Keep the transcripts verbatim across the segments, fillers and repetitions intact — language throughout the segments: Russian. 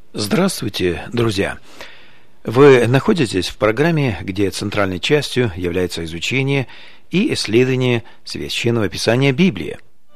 Здравствуйте, друзья! Вы находитесь в программе, где центральной частью является изучение и исследование Священного Писания Библии.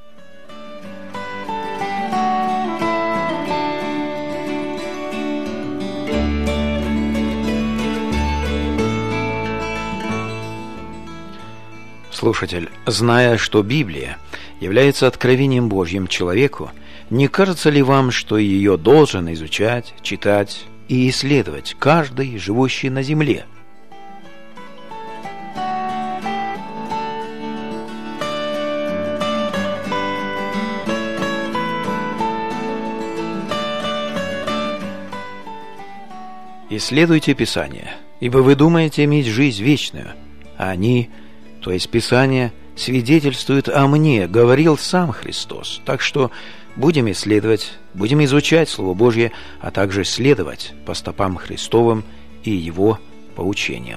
Слушатель, зная, что Библия является откровением Божьим человеку, не кажется ли вам, что ее должен изучать, читать и исследовать каждый, живущий на земле? Исследуйте Писание, ибо вы думаете иметь жизнь вечную, а они, то есть Писание, свидетельствуют о мне, говорил сам Христос. Так что будем исследовать, будем изучать Слово Божье, а также следовать по стопам Христовым и Его поучениям.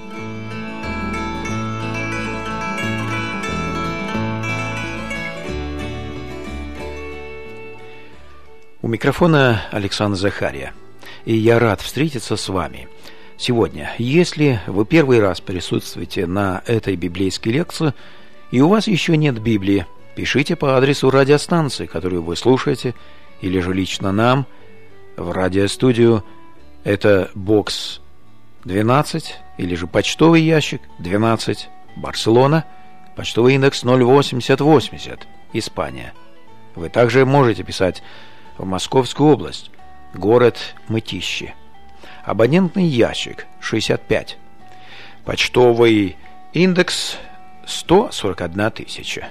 У микрофона Александр Захария, и я рад встретиться с вами. Сегодня, если вы первый раз присутствуете на этой библейской лекции, и у вас еще нет Библии, пишите по адресу радиостанции, которую вы слушаете, или же лично нам в радиостудию. Это бокс двенадцать, или же почтовый ящик двенадцать, Барселона, почтовый индекс ноль восемьдесят восемьдесят, Испания. Вы также можете писать в Московскую область, город Мытищи. Абонентный ящик шестьдесят пять, почтовый индекс сто сорок одна тысяча.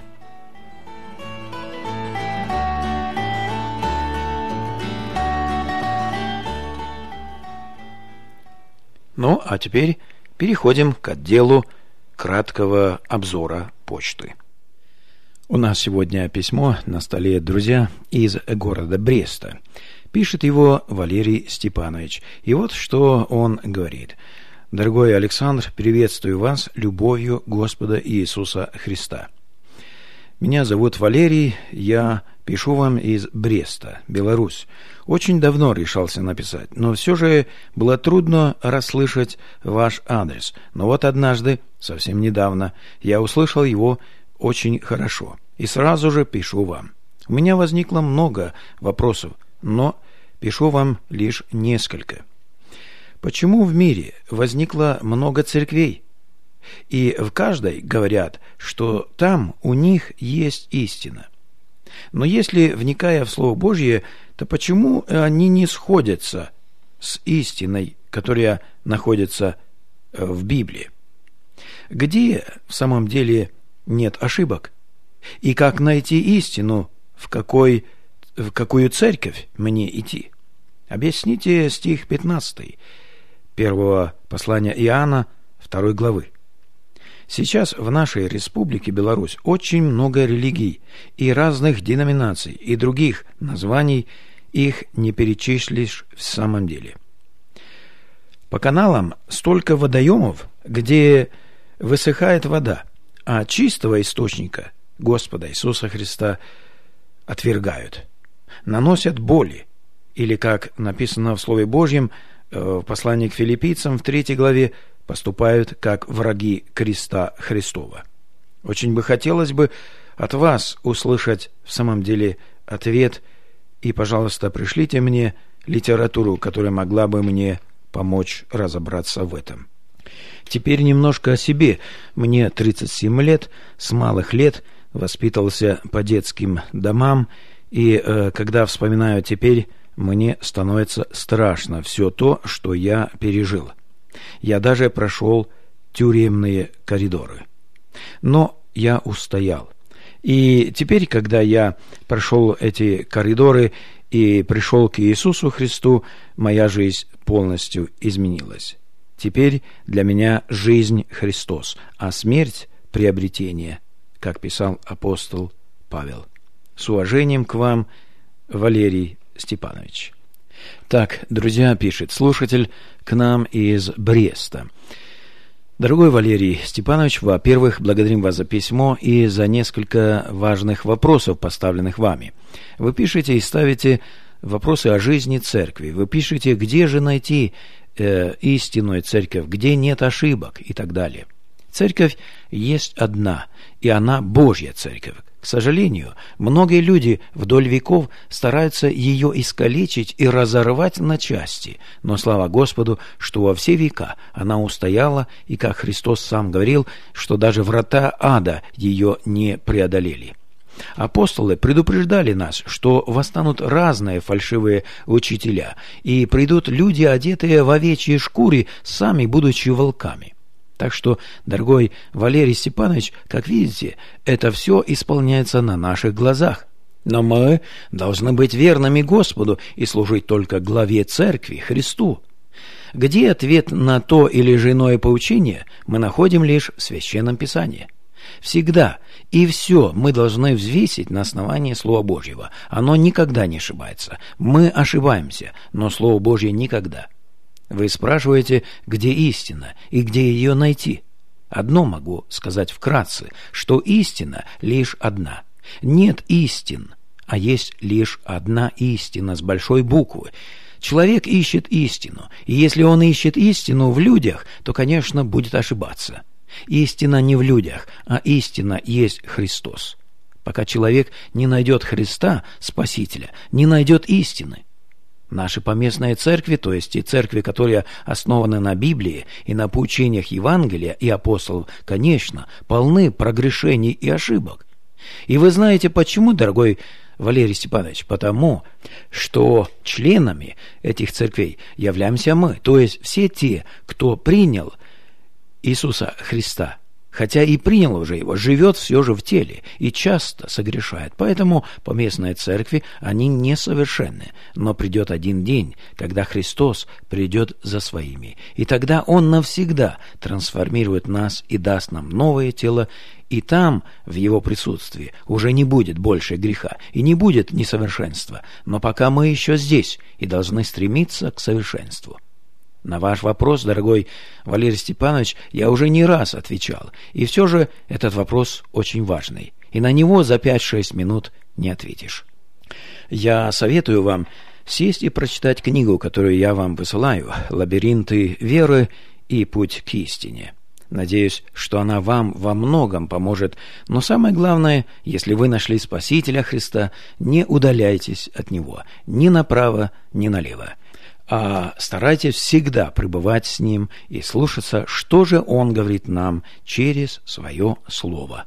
Ну, а теперь переходим к отделу краткого обзора почты. У нас сегодня письмо на столе, друзья, из города Бреста. Пишет его Валерий Степанович. И вот что он говорит. «Дорогой Александр, приветствую вас любовью Господа Иисуса Христа. Меня зовут Валерий, я пишу вам из Бреста, Беларусь. Очень давно решался написать, но все же было трудно расслышать ваш адрес. Но вот однажды, совсем недавно, я услышал его очень хорошо и сразу же пишу вам. У меня возникло много вопросов, но пишу вам лишь несколько. Почему в мире возникло много церквей? И в каждой говорят, что там у них есть истина. Но если, вникая в Слово Божье, то почему они не сходятся с истиной, которая находится в Библии? Где в самом деле нет ошибок? И как найти истину, в какой, в какую церковь мне идти? Объясните стих пятнадцатый. Первого послания Иоанна, второй главы. Сейчас в нашей республике Беларусь очень много религий и разных деноминаций и других названий, их не перечислишь в самом деле. По каналам столько водоемов, где высыхает вода, а чистого источника Господа Иисуса Христа отвергают, наносят боли, или, как написано в Слове Божьем, в послании к филиппийцам в третьей главе, поступают как враги креста Христова. Очень бы хотелось бы от вас услышать в самом деле ответ, и, пожалуйста, пришлите мне литературу, которая могла бы мне помочь разобраться в этом. Теперь немножко о себе. Мне тридцать семь лет, с малых лет воспитывался по детским домам, и э, когда вспоминаю теперь, мне становится страшно все то, что я пережил. Я даже прошел тюремные коридоры. Но я устоял. И теперь, когда я прошел эти коридоры и пришел к Иисусу Христу, моя жизнь полностью изменилась. Теперь для меня жизнь Христос, а смерть – приобретение, как писал апостол Павел. С уважением к вам, Валерий Степанович. Так, друзья, пишет слушатель к нам из Бреста. Дорогой Валерий Степанович, во-первых, благодарим вас за письмо и за несколько важных вопросов, поставленных вами. Вы пишете и ставите вопросы о жизни церкви. Вы пишете, где же найти э, истинную церковь, где нет ошибок и так далее. Церковь есть одна, и она Божья церковь. К сожалению, многие люди вдоль веков стараются ее искалечить и разорвать на части, но слава Господу, что во все века она устояла, и, как Христос сам говорил, что даже врата ада ее не преодолели. Апостолы предупреждали нас, что восстанут разные фальшивые учителя, и придут люди, одетые в овечьи шкуры, сами будучи волками. Так что, дорогой Валерий Степанович, как видите, это все исполняется на наших глазах. Но мы должны быть верными Господу и служить только главе церкви, Христу. Где ответ на то или же иное поучение, мы находим лишь в Священном Писании. Всегда и все мы должны взвесить на основании Слова Божьего. Оно никогда не ошибается. Мы ошибаемся, но Слово Божье никогда. Вы спрашиваете, где истина и где ее найти? Одно могу сказать вкратце, что истина лишь одна. Нет истин, а есть лишь одна истина с большой буквы. Человек ищет истину, и если он ищет истину в людях, то, конечно, будет ошибаться. Истина не в людях, а истина есть Христос. Пока человек не найдет Христа, Спасителя, не найдет истины. Наши поместные церкви, то есть и церкви, которые основаны на Библии и на поучениях Евангелия и апостолов, конечно, полны прогрешений и ошибок. И вы знаете почему, дорогой Валерий Степанович? Потому что членами этих церквей являемся мы, то есть все те, кто принял Иисуса Христа, хотя и принял уже его, живет все же в теле и часто согрешает. Поэтому поместные церкви, они несовершенны. Но придет один день, когда Христос придет за своими. И тогда Он навсегда трансформирует нас и даст нам новое тело. И там, в Его присутствии, уже не будет больше греха и не будет несовершенства. Но пока мы еще здесь и должны стремиться к совершенству. На ваш вопрос, дорогой Валерий Степанович, я уже не раз отвечал, и все же этот вопрос очень важный, и на него за пять-шесть минут не ответишь. Я советую вам сесть и прочитать книгу, которую я вам высылаю, «Лабиринты веры и путь к истине». Надеюсь, что она вам во многом поможет, но самое главное, если вы нашли Спасителя Христа, не удаляйтесь от Него ни направо, ни налево. А старайтесь всегда пребывать с Ним и слушаться, что же Он говорит нам через Свое Слово.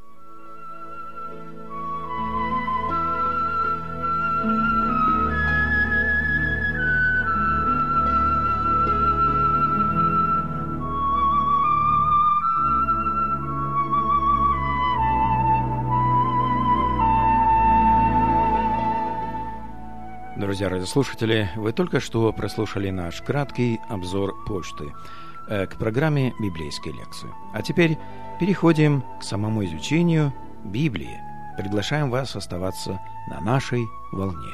Друзья радиослушатели, вы только что прослушали наш краткий обзор почты э, к программе библейской лекции. А теперь переходим к самому изучению Библии. Приглашаем вас оставаться на нашей волне.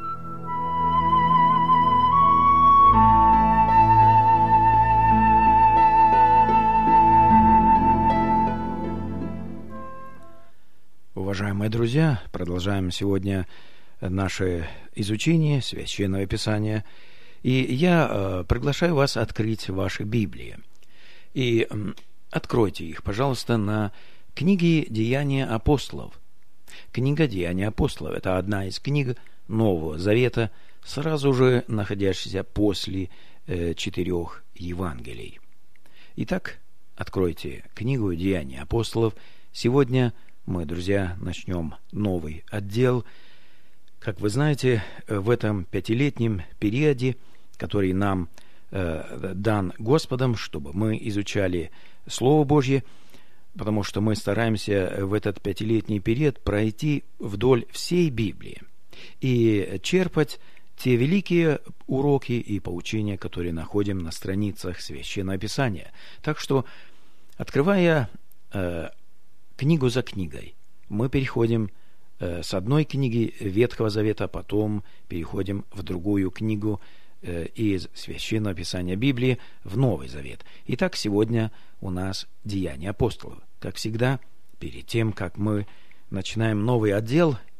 Уважаемые друзья, продолжаем сегодня наше изучение Священного Писания, и я э, приглашаю вас открыть ваши Библии. И э, откройте их, пожалуйста, на книге «Деяния апостолов». Книга «Деяния апостолов» – это одна из книг Нового Завета, сразу же находящаяся после э, четырех Евангелий. Итак, откройте книгу «Деяния апостолов». Сегодня мы, друзья, начнем новый отдел. Как вы знаете, в этом пятилетнем периоде, который нам э, дан Господом, чтобы мы изучали Слово Божье, потому что мы стараемся в этот пятилетний период пройти вдоль всей Библии и черпать те великие уроки и поучения, которые находим на страницах Священного Писания. Так что, открывая э, книгу за книгой, мы переходим с одной книги Ветхого Завета, потом переходим в другую книгу из Священного Писания Библии в Новый Завет. Итак, сегодня у нас Деяния апостолов. Как всегда, перед тем, как мы начинаем новый отдел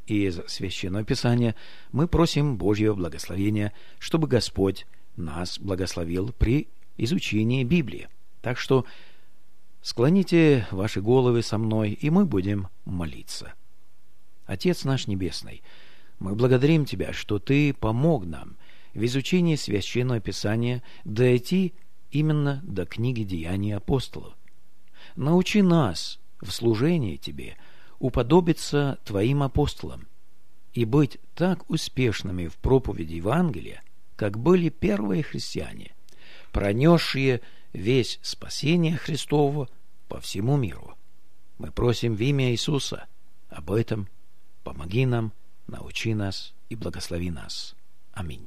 из Священного Писания, мы просим Божьего благословения, чтобы Господь нас благословил при изучении Библии. Так что склоните ваши головы со мной, и мы будем молиться. Отец наш Небесный, мы благодарим Тебя, что Ты помог нам в изучении Священного Писания дойти именно до книги «Деяний апостолов». Научи нас в служении Тебе уподобиться Твоим апостолам и быть так успешными в проповеди Евангелия, как были первые христиане, пронесшие весть спасения Христова по всему миру. Мы просим в имя Иисуса об этом. Помоги нам, научи нас и благослови нас. Аминь.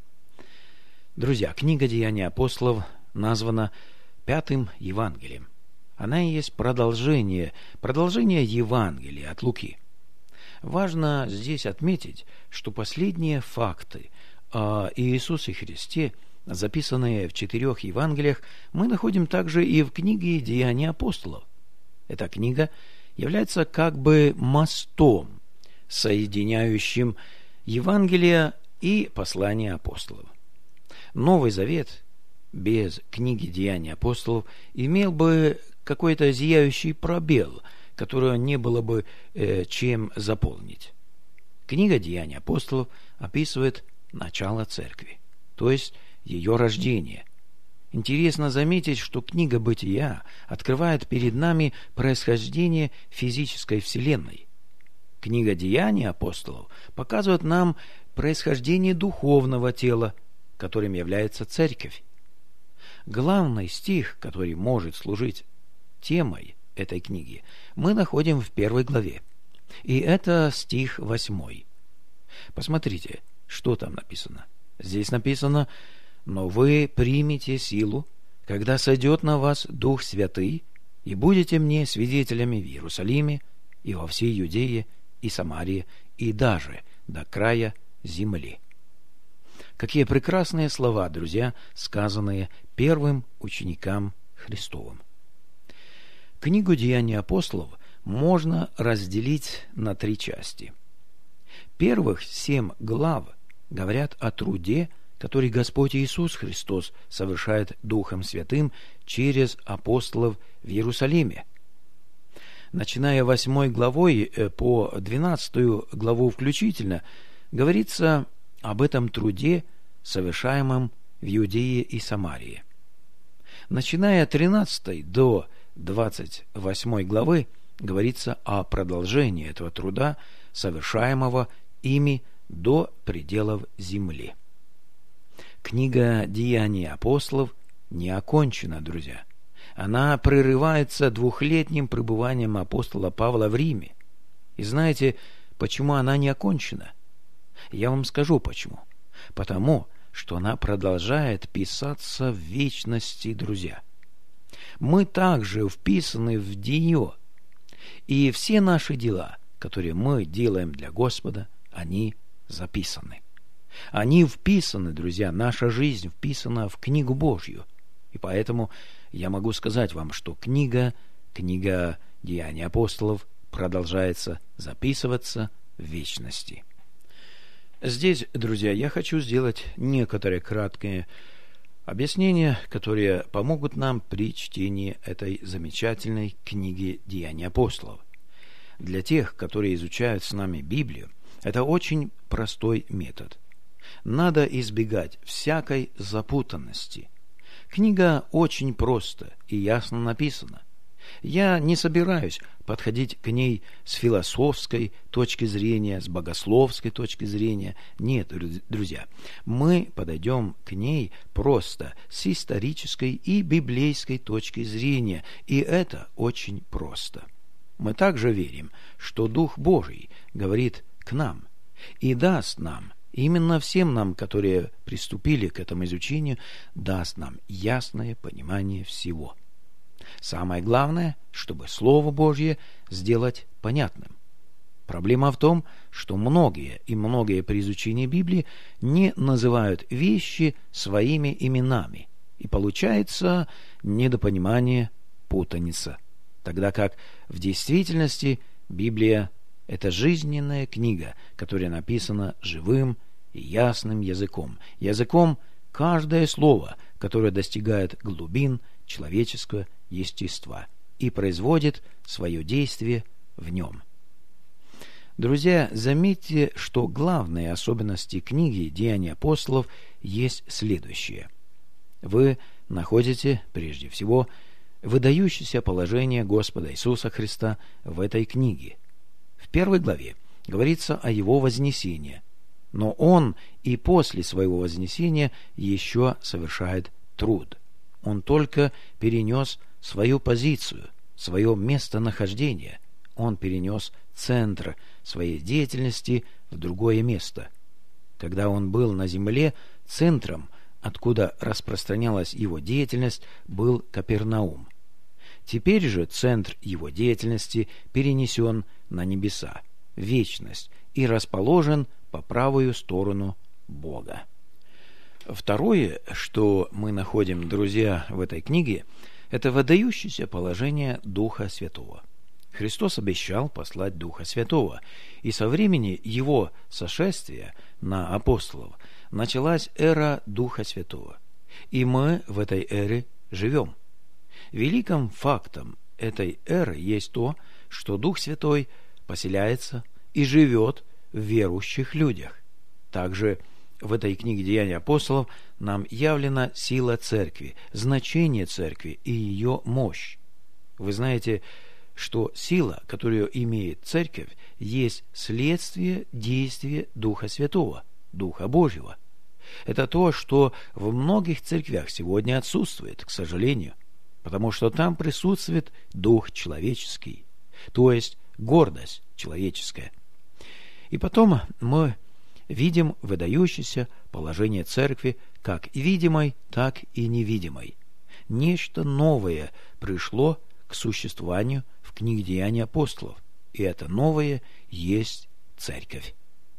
Друзья, книга «Деяний апостолов» названа Пятым Евангелием. Она и есть продолжение, продолжение Евангелия от Луки. Важно здесь отметить, что последние факты о Иисусе Христе, записанные в четырех Евангелиях, мы находим также и в книге «Деяний апостолов». Эта книга является как бы мостом, соединяющим Евангелие и послание апостолов. Новый Завет без книги «Деяний апостолов» имел бы какой-то зияющий пробел, которого не было бы э, чем заполнить. Книга «Деяний апостолов» описывает начало церкви, то есть ее рождение. Интересно заметить, что книга «Бытия» открывает перед нами происхождение физической вселенной. Книга «Деяний апостолов» показывает нам происхождение духовного тела, которым является церковь. Главный стих, который может служить темой этой книги, мы находим в первой главе. И это стих восьмой. Посмотрите, что там написано. Здесь написано: «Но вы примете силу, когда сойдет на вас Дух Святый, и будете мне свидетелями в Иерусалиме и во всей Иудее и Самарии, и даже до края земли». Какие прекрасные слова, друзья, сказанные первым ученикам Христовым. Книгу «Деяний апостолов» можно разделить на три части. Первых семь глав говорят о труде, который Господь Иисус Христос совершает Духом Святым через апостолов в Иерусалиме. Начиная восьмой главой по двенадцатую главу включительно, говорится об этом труде, совершаемом в Иудее и Самарии. Начиная от тринадцатой до двадцать восьмой главы говорится о продолжении этого труда, совершаемого ими до пределов земли. Книга «Деяний апостолов» не окончена, друзья. Она прерывается двухлетним пребыванием апостола Павла в Риме. И знаете, почему она не окончена? Я вам скажу почему. Потому, что она продолжает писаться в вечности, друзья. Мы также вписаны в нее, и все наши дела, которые мы делаем для Господа, они записаны. Они вписаны, друзья, наша жизнь вписана в книгу Божью. И поэтому я могу сказать вам, что книга, книга «Деяний апостолов» продолжается записываться в вечности. Здесь, друзья, я хочу сделать некоторые краткие объяснения, которые помогут нам при чтении этой замечательной книги «Деяний апостолов». Для тех, которые изучают с нами Библию, это очень простой метод. Надо избегать всякой запутанности. Книга очень просто и ясно написана. Я не собираюсь подходить к ней с философской точки зрения, с богословской точки зрения. Нет, друзья, мы подойдем к ней просто с исторической и библейской точки зрения, и это очень просто. Мы также верим, что Дух Божий говорит к нам и даст нам, именно всем нам, которые приступили к этому изучению, даст нам ясное понимание всего. Самое главное, чтобы Слово Божье сделать понятным. Проблема в том, что многие и многие при изучении Библии не называют вещи своими именами, и получается недопонимание, путаница, тогда как в действительности Библия Это жизненная книга, которая написана живым и ясным языком. Языком каждое слово, которое достигает глубин человеческого естества и производит свое действие в нем. Друзья, заметьте, что главные особенности книги «Деяния апостолов» есть следующие. Вы находите, прежде всего, выдающееся положение Господа Иисуса Христа в этой книге. В первой главе говорится о Его вознесении, но Он и после Своего вознесения еще совершает труд. Он только перенес свою позицию, свое местонахождение. Он перенес центр своей деятельности в другое место. Когда Он был на земле, центром, откуда распространялась Его деятельность, был Капернаум. Теперь же центр Его деятельности перенесен на небеса, в вечность, и расположен по правую сторону Бога. Второе, что мы находим, друзья, в этой книге, это выдающееся положение Духа Святого. Христос обещал послать Духа Святого, и со времени Его сошествия на апостолов началась эра Духа Святого, и мы в этой эре живем. Великим фактом этой эры есть то, что Дух Святой поселяется и живет в верующих людях. Также в этой книге «Деяния апостолов» нам явлена сила церкви, значение церкви и ее мощь. Вы знаете, что сила, которую имеет церковь, есть следствие действия Духа Святого, Духа Божьего. Это то, что в многих церквях сегодня отсутствует, к сожалению, потому что там присутствует дух человеческий, то есть гордость человеческая. И потом мы видим выдающееся положение церкви как видимой, так и невидимой. Нечто новое пришло к существованию в книге «Деяния апостолов», и это новое есть церковь.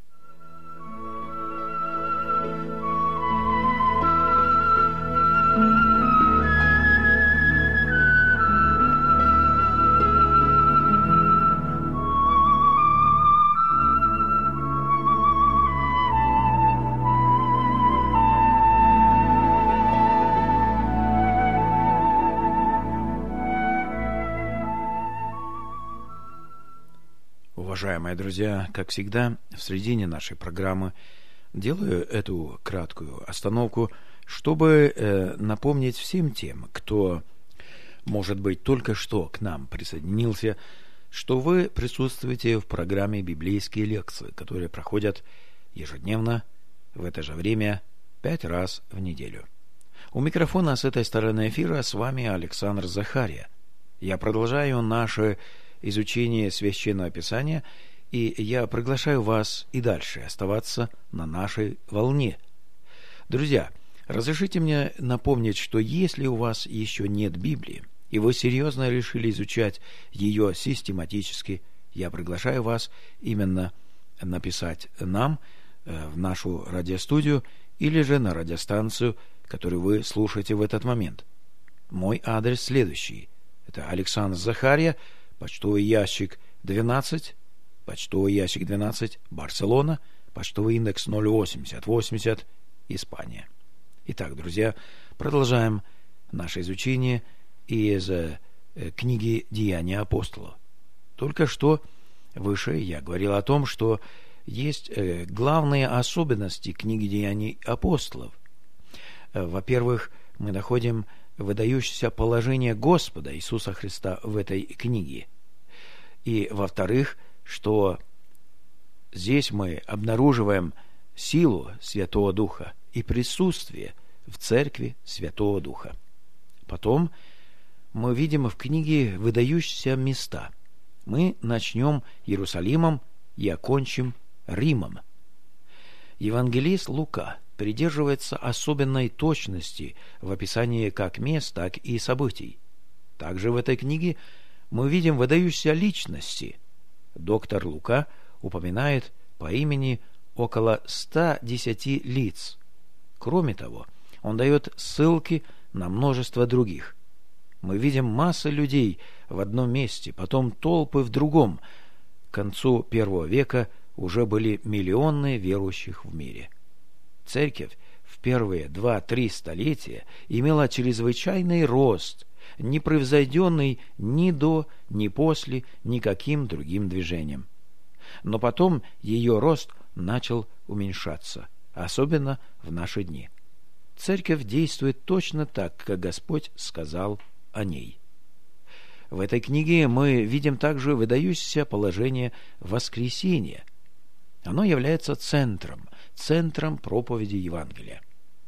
Уважаемые друзья, как всегда, в середине нашей программы делаю эту краткую остановку, чтобы э, напомнить всем тем, кто, может быть, только что к нам присоединился, что вы присутствуете в программе «Библейские лекции», которые проходят ежедневно в это же время пять раз в неделю. У микрофона с этой стороны эфира с вами Александр Захария. Я продолжаю наше изучение Священного Писания, и я приглашаю вас и дальше оставаться на нашей волне. Друзья, разрешите мне напомнить, что если у вас еще нет Библии, и вы серьезно решили изучать ее систематически, я приглашаю вас именно написать нам э, в нашу радиостудию или же на радиостанцию, которую вы слушаете в этот момент. Мой адрес следующий. Это Александр Захария, почтовый ящик двенадцать, почтовый ящик двенадцать, Барселона, почтовый индекс ноль восемьдесят восемьдесят, Испания. Итак, друзья, продолжаем наше изучение из э, книги «Деяния апостолов». Только что выше я говорил о том, что есть э, главные особенности книги «Деяний апостолов». Э, во-первых, мы находим выдающееся положение Господа Иисуса Христа в этой книге. И, во-вторых, что здесь мы обнаруживаем силу Святого Духа и присутствие в церкви Святого Духа. Потом мы видим в книге выдающиеся места. Мы начнем Иерусалимом и окончим Римом. Евангелист Лука придерживается особенной точности в описании как мест, так и событий. Также в этой книге мы видим выдающиеся личности. Доктор Лука упоминает по имени около ста десяти лиц. Кроме того, он дает ссылки на множество других. Мы видим массы людей в одном месте, потом толпы в другом. к концу первого века уже были миллионы верующих в мире. Церковь в первые два-три столетия имела чрезвычайный рост, не превзойденный ни до, ни после никаким другим движением. Но потом ее рост начал уменьшаться, особенно в наши дни. Церковь действует точно так, как Господь сказал о ней. В этой книге мы видим также выдающееся положение воскресения. Оно является центром, центром проповеди Евангелия.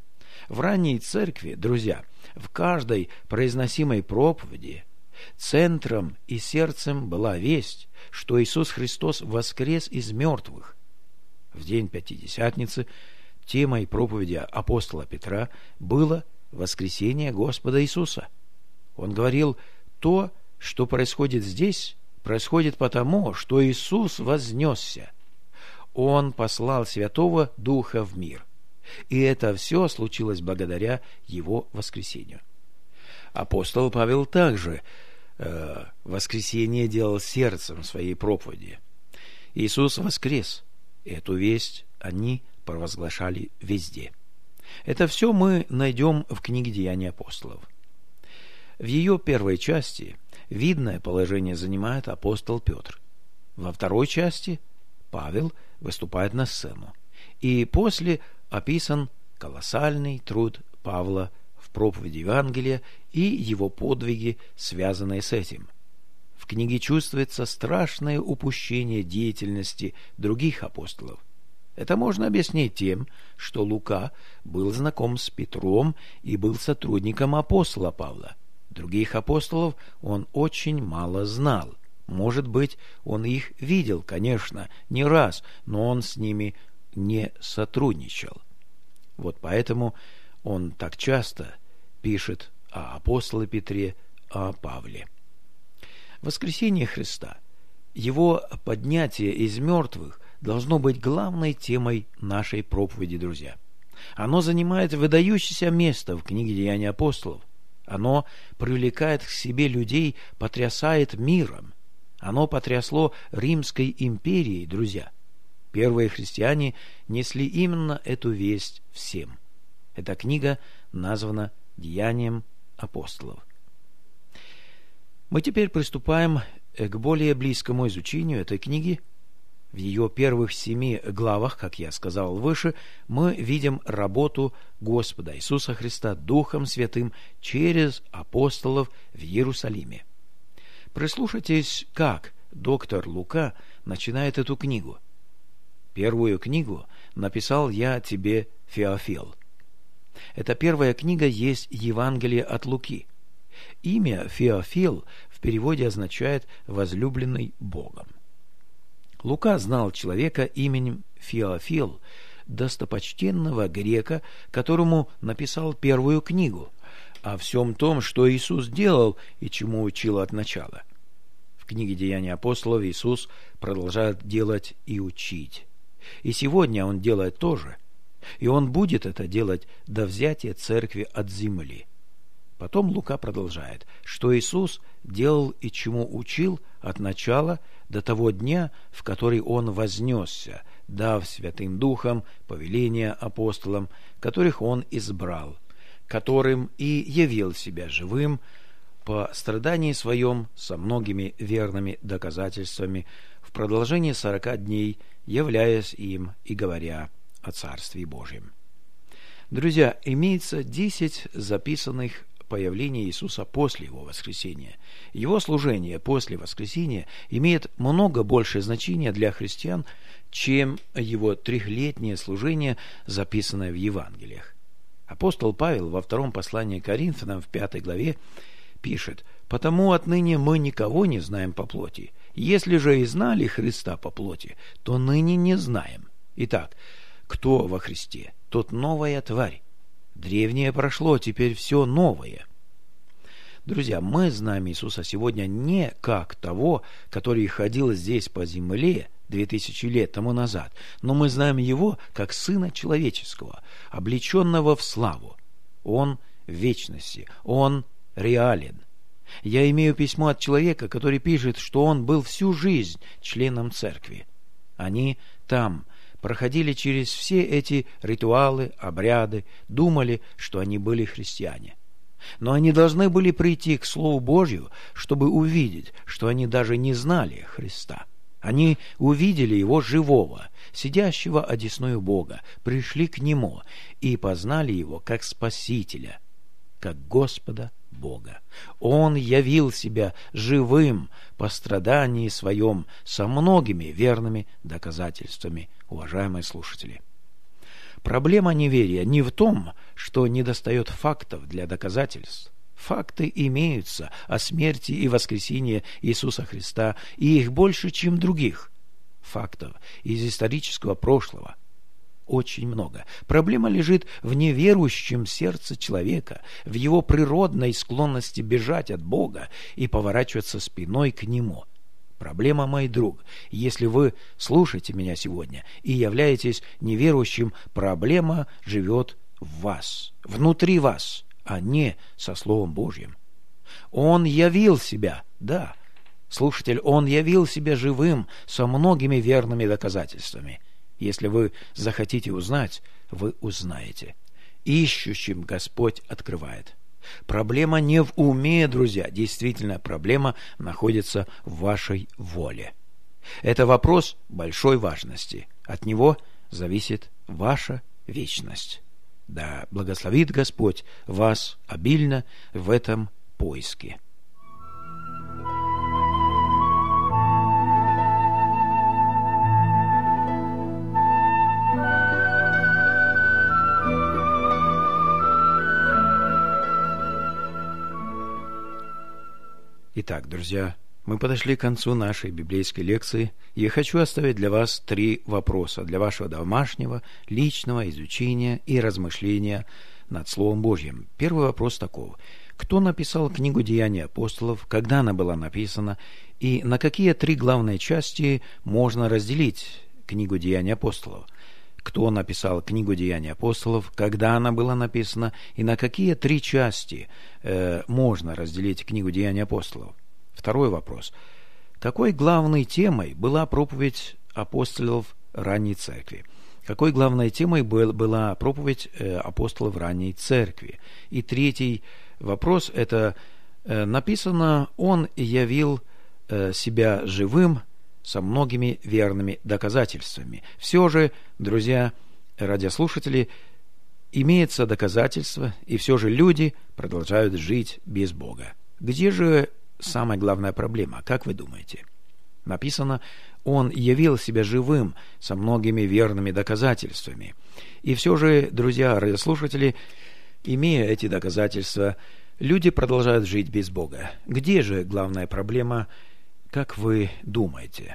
В ранней церкви, друзья, в каждой произносимой проповеди центром и сердцем была весть, что Иисус Христос воскрес из мертвых. В день Пятидесятницы темой проповеди апостола Петра было воскресение Господа Иисуса. Он говорил: то, что происходит здесь, происходит потому, что Иисус вознесся. Он послал Святого Духа в мир. И это все случилось благодаря Его воскресению. Апостол Павел также э, воскресение делал сердцем своей проповеди. Иисус воскрес. Эту весть они провозглашали везде. Это все мы найдем в книге «Деяния апостолов». В ее первой части видное положение занимает апостол Петр. Во второй части Павел выступает на сцену. И после описан колоссальный труд Павла в проповеди Евангелия и его подвиги, связанные с этим. В книге чувствуется страшное упущение деятельности других апостолов. Это можно объяснить тем, что Лука был знаком с Петром и был сотрудником апостола Павла. Других апостолов он очень мало знал. Может быть, он их видел, конечно, не раз, но он с ними не сотрудничал. Вот поэтому он так часто пишет о апостоле Петре, о Павле. Воскресение Христа, его поднятие из мертвых должно быть главной темой нашей проповеди, друзья. Оно занимает выдающееся место в книге «Деяния апостолов». Оно привлекает к себе людей, потрясает миром. Оно потрясло Римской империей, друзья. Первые христиане несли именно эту весть всем. Эта книга названа «Деянием апостолов». Мы теперь приступаем к более близкому изучению этой книги. В ее первых семи главах, как я сказал выше, мы видим работу Господа Иисуса Христа Духом Святым через апостолов в Иерусалиме. Прислушайтесь, как доктор Лука начинает эту книгу. Первую книгу написал я тебе, Феофил. Эта первая книга есть Евангелие от Луки. Имя Феофил в переводе означает «возлюбленный Богом». Лука знал человека именем Феофил, достопочтенного грека, которому написал первую книгу о всем том, что Иисус делал и чему учил от начала. В книге «Деяния апостолов» Иисус продолжает делать и учить. И сегодня Он делает то же. И Он будет это делать до взятия церкви от земли. Потом Лука продолжает, что Иисус делал и чему учил от начала до того дня, в который Он вознесся, дав Святым Духом повеления апостолам, которых Он избрал, которым и явил себя живым по страдании Своем со многими верными доказательствами в продолжении сорока дней, являясь им и говоря о Царстве Божьем. Друзья, имеется десять записанных появления Иисуса после Его воскресения. Его служение после воскресения имеет много большее значение для христиан, чем Его трехлетнее служение, записанное в Евангелиях. Апостол Павел во втором послании к Коринфянам в пятой главе пишет: «Потому отныне мы никого не знаем по плоти. Если же и знали Христа по плоти, то ныне не знаем. Итак, кто во Христе, тот новая тварь. Древнее прошло, теперь все новое». Друзья, мы знаем Иисуса сегодня не как того, который ходил здесь по земле две тысячи лет тому назад, но мы знаем Его как Сына Человеческого, облеченного в славу. Он в вечности, Он реален. Я имею письмо от человека, который пишет, что он был всю жизнь членом церкви. Они там проходили через все эти ритуалы, обряды, думали, что они были христиане. Но они должны были прийти к Слову Божью, чтобы увидеть, что они даже не знали Христа. Они увидели Его живого, сидящего одесную Бога, пришли к Нему и познали Его как Спасителя, как Господа Бога. Он явил себя живым по страдании Своем со многими верными доказательствами, уважаемые слушатели. Проблема неверия не в том, что недостает фактов для доказательств. Факты имеются о смерти и воскресении Иисуса Христа, и их больше, чем других фактов из исторического прошлого. Очень много. Проблема лежит в неверующем сердце человека, в его природной склонности бежать от Бога и поворачиваться спиной к Нему. Проблема, мой друг, если вы слушаете меня сегодня и являетесь неверующим, проблема живет в вас, внутри вас, а не со Словом Божьим. Он явил себя, да, слушатель, Он явил себя живым со многими верными доказательствами. Если вы захотите узнать, вы узнаете. Ищущим Господь открывает. Проблема не в уме, друзья. Действительно, проблема находится в вашей воле. Это вопрос большой важности. От него зависит ваша вечность. Да благословит Господь вас обильно в этом поиске. Итак, друзья, мы подошли к концу нашей библейской лекции, и я хочу оставить для вас три вопроса для вашего домашнего, личного изучения и размышления над Словом Божьим. Первый вопрос таков. Кто написал книгу «Деяния апостолов», когда она была написана, и на какие три главные части можно разделить книгу «Деяния апостолов»? Кто написал книгу «Деяния апостолов», когда она была написана, и на какие три части э, можно разделить книгу «Деяния апостолов»? Второй вопрос. Какой главной темой была проповедь апостолов ранней церкви? Какой главной темой был, была проповедь э, апостолов ранней церкви? И третий вопрос – это э, написано «Он явил э, себя живым со многими верными доказательствами». Все же, друзья, радиослушатели, имеется доказательство, и все же люди продолжают жить без Бога. Где же самая главная проблема, как вы думаете? Написано, Он явил себя живым со многими верными доказательствами. И все же, друзья, радиослушатели, имея эти доказательства, люди продолжают жить без Бога. Где же главная проблема, как вы думаете?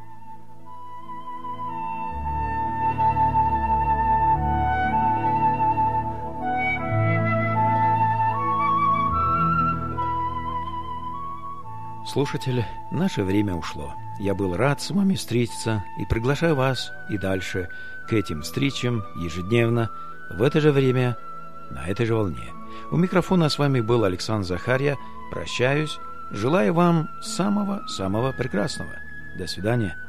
Слушатель, наше время ушло. Я был рад с вами встретиться и приглашаю вас и дальше к этим встречам ежедневно в это же время на этой же волне. У микрофона с вами был Александр Захарья. Прощаюсь. Желаю вам самого-самого прекрасного. До свидания.